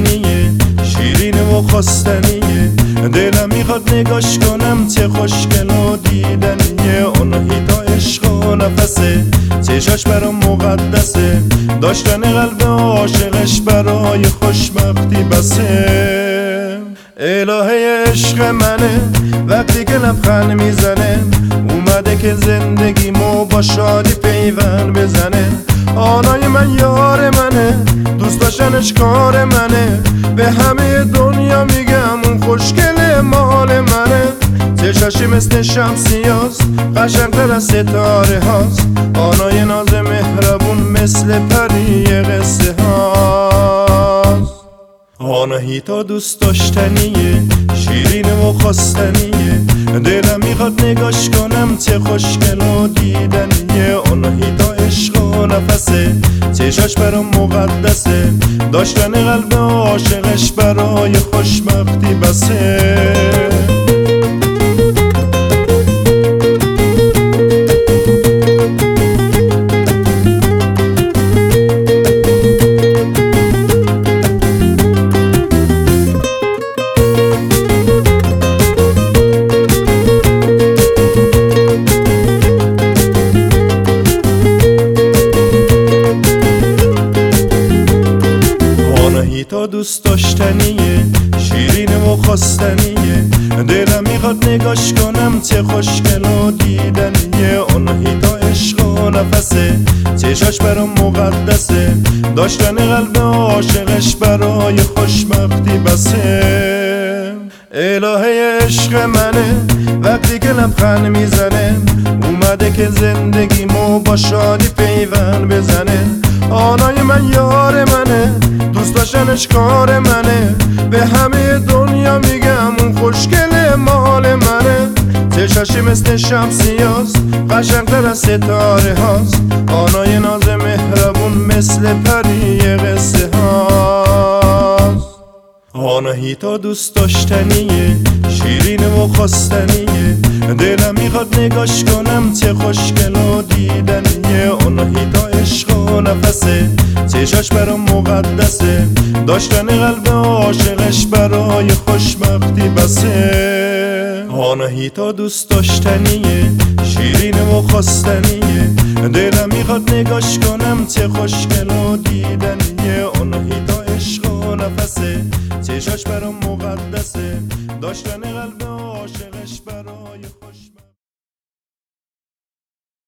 دوستانیه، شیرین و خواستنیه. دلم میخواد نگاش کنم چه خوشگل و دیدنیه. اونهی تا عشق و نفسه، چشاش برام مقدسه. داشتن قلب عاشقش برای خوشبختی بسه. الهه عشق منه وقتی که لبخند میزنه، اومده که زندگیمو با شادی پیوند بزنه. آنای من یار منه، دوست داشتنش کار منه. به همه دنیا میگم اون خوشگله مال منه. چشاشی مثل شمسیاست، قشنگتر از ستاره هاست. آنای ناز مهربون مثل پری قصه هاست. آنهی تا دوست داشتنیه، شیرین و خواستنیه. دلم میخواد نگاش کنم چه خوشگل و دیدنیه. آنهی تا عشق و نفسه، چشاش برام مقدسه. داشتن قلب عاشقش برای خوشبختی بسه. تا دوست داشتنیه، شیرین و خواستنیه. دلم میخواد نگاش کنم چه خوشگل و دیدنیه. اونهی تا عشق و نفسه، چشاش برام مقدسه. داشتن قلب عاشقش برای خوشبختی بسه. الهه عشق منه وقتی که لبخند میزنه، اومده که زندگیمو با شادی پیوند بزنه. آنای من یار منه، دوست داشتنش کار منه. به همه دنیا میگم اون خوشگله مال منه. چشاشی مثل شمسیاست، قشنگتر از ستاره هاست. آنای ناز مهربون مثل پری قصه هاست. آنهی تا دوست داشتنیه، شیرین و خواستنیه. دلم میخواد نگاش کنم چه خوشگل و دیدنیه. آنهی تا عشق و نفسه، چشاش برام مقدسه. داشتن قلب عاشقش برای خوشبختی بسه. آنهی تا دوست داشتنیه، شیرین و خواستنیه. دلم میخواد نگاش کنم چه خوشگل و دیدنیه. آنهی تا عشق و نفسه، چشاش برام مقدسه. داشتن قلب عاشقش برای خوشبختی